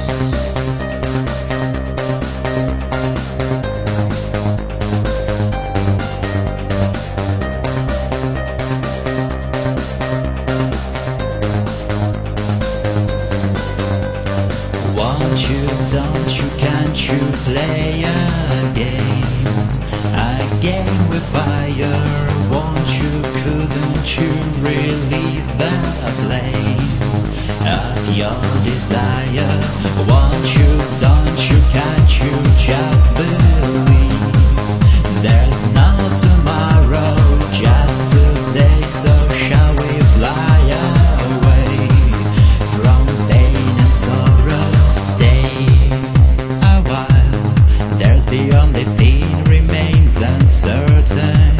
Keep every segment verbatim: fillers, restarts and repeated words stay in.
Won't you, don't you, can't you play a game? A game with fire. Won't you, couldn't you release the flame of your desire? Won't you, don't you, can't you just believe there's no tomorrow, just today, so shall we fly away from pain and sorrow? Stay a while, there's the only thing remains uncertain.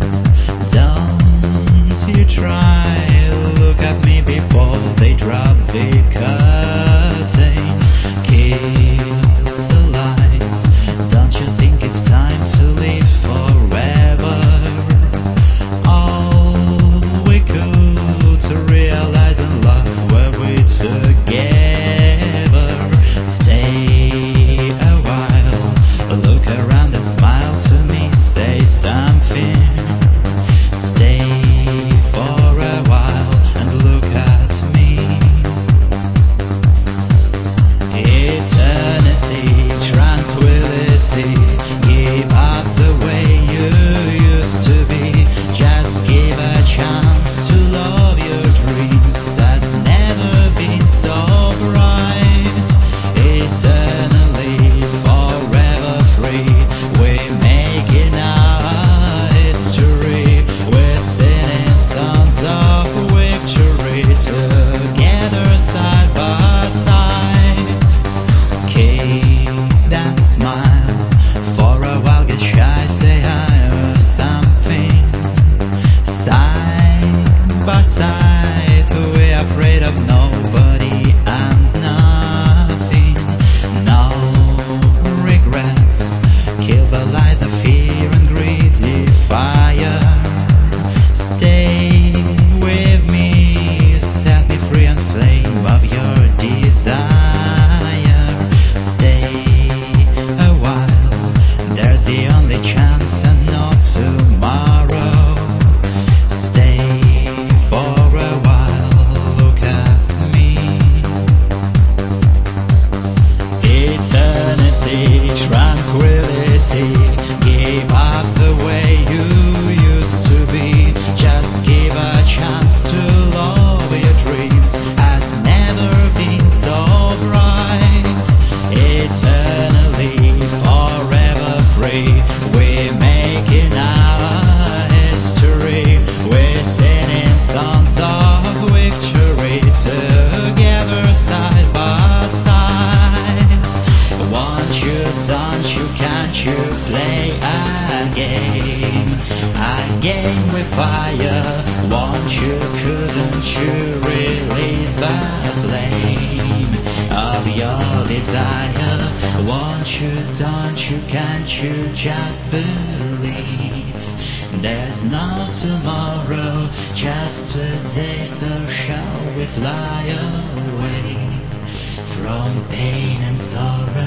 Don't you try, look at me before they drop the curtain. Kill the lights, don't you think it's time to live forever? All we could to realize and love were we together. Stay a while, look around and smile to me, say something. Stay for a while and look at me. Eternity, tranquility, give up the way you used to be. Just give a chance to love your dreams, has never been so bright. Eternally, forever free, we're making our history. We're singing songs of victory together side by side. Keep that smile for a while, get shy, say hi or something. Side by side, we're afraid of nobody and nothing. No regrets, kill the lies of fear and greedy fire. Stay with me, set me free and flame of your desire. Stay a while, there's the only chance and no tomorrow. Stay for a while, look at me. Eternity, tranquility, give up the way you used to be. Just give a chance to love your dreams, has never been so bright. Eternally, forever free, we're making our history. We're singing songs of victory together side by side. Won't you, don't you, can't you play a game? A game with fire. Won't you, couldn't you release the flame of your desire? Won't you, don't you, can't you just believe there's no tomorrow, just today, so shall we fly away from pain and sorrow?